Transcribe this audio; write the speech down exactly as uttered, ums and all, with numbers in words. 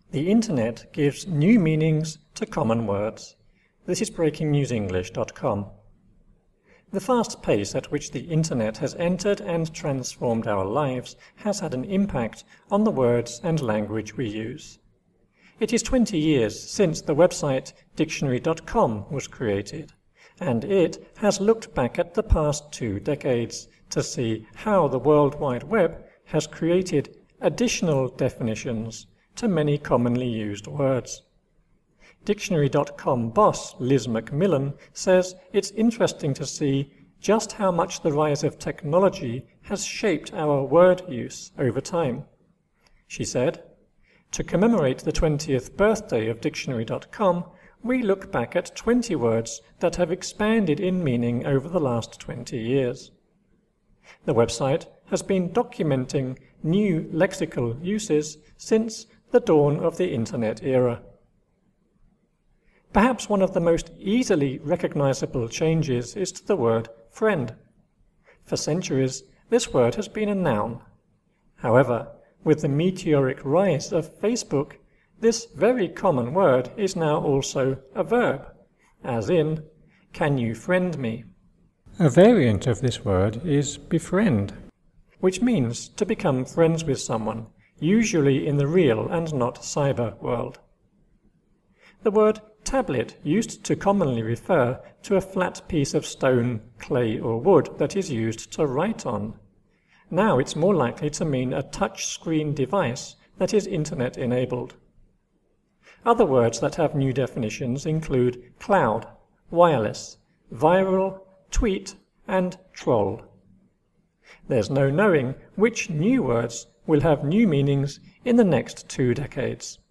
The Internet gives new meanings to common words. This is breaking news english dot com. The fast pace at which the Internet has entered and transformed our lives has had an impact on the words and language we use. It is twenty years since the website dictionary dot com was created, and it has looked back at the past two decades to see how the World Wide Web has created additional definitions to many commonly used words. Dictionary dot com boss Liz McMillan says it's interesting to see just how much the rise of technology has shaped our word use over time. She said, "To commemorate the twentieth birthday of Dictionary dot com, we look back at twenty words that have expanded in meaning over the last twenty years. The website has been documenting new lexical uses since the dawn of the Internet era. Perhaps one of the most easily recognizable changes is to the word friend. For centuries, this word has been a noun. However, with the meteoric rise of Facebook, this very common word is now also a verb, as in, can you friend me? A variant of this word is befriend, which means to become friends with someone, usually in the real and not cyber world. The word tablet used to commonly refer to a flat piece of stone, clay or wood that is used to write on. Now it's more likely to mean a touch-screen device that is Internet-enabled. Other words that have new definitions include cloud, wireless, viral, tweet, and troll. There's no knowing which new words will have new meanings in the next two decades.